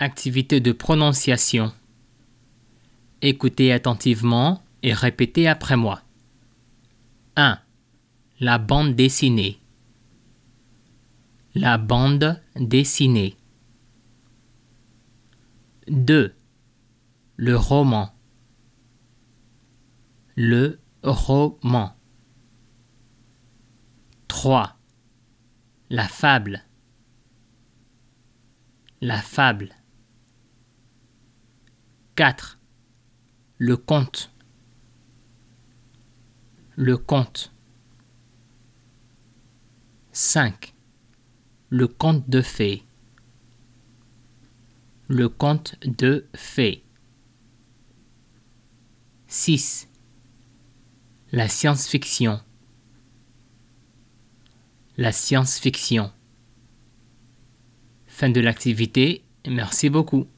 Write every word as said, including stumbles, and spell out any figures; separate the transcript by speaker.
Speaker 1: Activité de prononciation. Écoutez attentivement et répétez après moi. un. La bande dessinée. La bande dessinée. deux. Le roman. Le roman. trois. La fable. La fable. quatre. Le conte. Le conte. cinq. Le conte de fées. Le conte de fées. six. La science-fiction. La science-fiction. Fin de l'activité. Merci beaucoup.